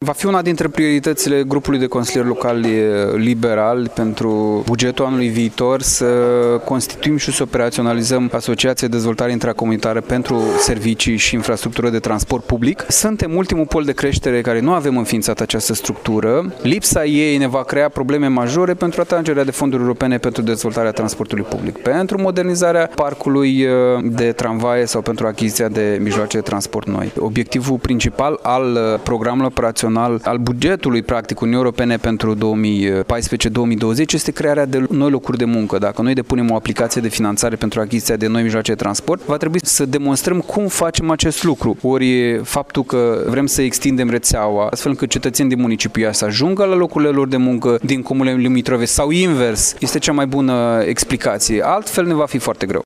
Va fi una dintre prioritățile grupului de consilieri locali liberali pentru bugetul anului viitor să constituim și să operaționalizăm Asociația de Dezvoltare Intracomunitară pentru Servicii și Infrastructură de Transport Public. Suntem ultimul pol de creștere care nu avem înființat această structură. Lipsa ei ne va crea probleme majore pentru atragerea de fonduri europene pentru dezvoltarea transportului public, pentru modernizarea parcului de tramvaie sau pentru achiziția de mijloace de transport noi. Obiectivul principal al programului operațional, al bugetului practic Uniunii Europene pentru 2014-2020 este crearea de noi locuri de muncă. Dacă noi depunem o aplicație de finanțare pentru achiziția de noi mijloace de transport, va trebui să demonstrăm cum facem acest lucru. Ori faptul că vrem să extindem rețeaua astfel încât cetățenii din municipiu să ajungă la locurile lor de muncă din comunele limitrofe sau invers, este cea mai bună explicație. Altfel ne va fi foarte greu.